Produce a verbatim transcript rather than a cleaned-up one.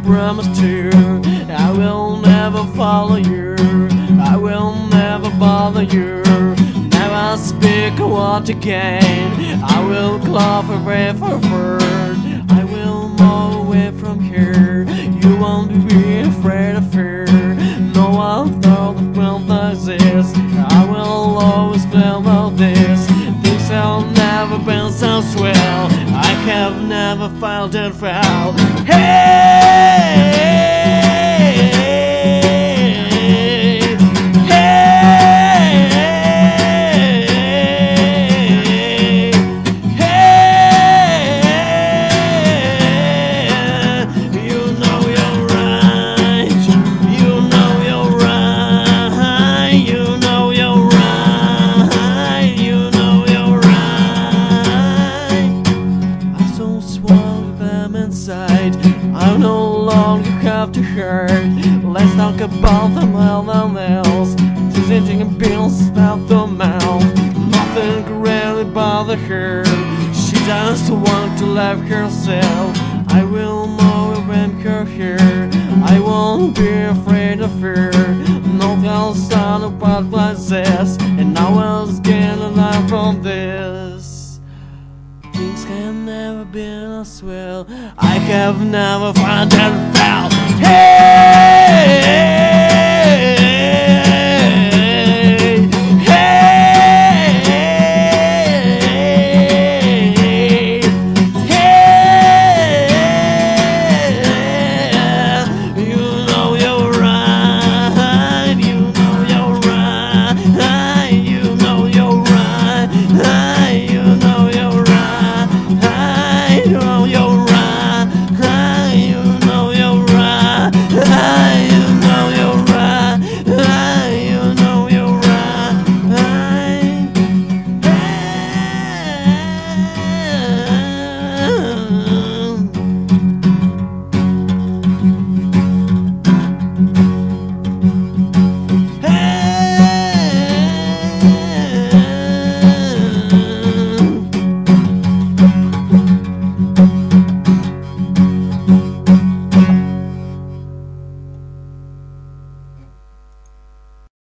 promise to. I will never follow you, I will never bother you, never speak a word again. I will clove away for word, I will move away from here. You won't be afraid of fear. No one thought the world like this. I will always claim all this. Things have never been so swell. I have never felt it well. Hey! I no longer have to hurt. Let's talk about the well else. Presenting bills out the mouth. Nothing can really bother her. She just wants to love herself. I will move around her here. I won't be afraid of her. No else sound about like this. And I was getting life from this. Things have never been as well. I have never found that.